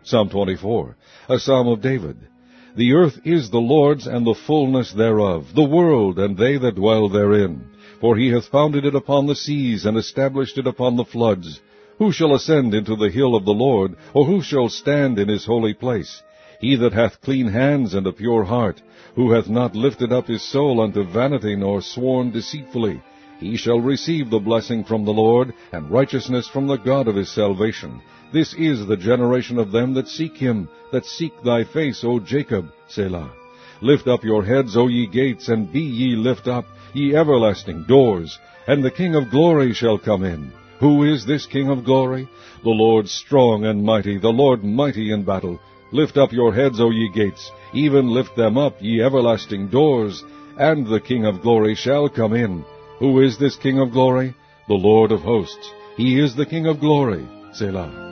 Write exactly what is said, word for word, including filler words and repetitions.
Psalm twenty-four, a psalm of David. The earth is the Lord's, and the fullness thereof, the world, and they that dwell therein. For he hath founded it upon the seas, and established it upon the floods. Who shall ascend into the hill of the Lord, or who shall stand in his holy place? He that hath clean hands and a pure heart, who hath not lifted up his soul unto vanity, nor sworn deceitfully, he shall receive the blessing from the Lord, and righteousness from the God of his salvation. This is the generation of them that seek him, that seek thy face, O Jacob. Selah. Lift up your heads, O ye gates, and be ye lift up, ye everlasting doors, and the King of glory shall come in. Who is this King of glory? The Lord strong and mighty, the Lord mighty in battle. Lift up your heads, O ye gates, even lift them up, ye everlasting doors, and the King of glory shall come in. Who is this King of glory? The Lord of hosts. He is the King of glory. Selah.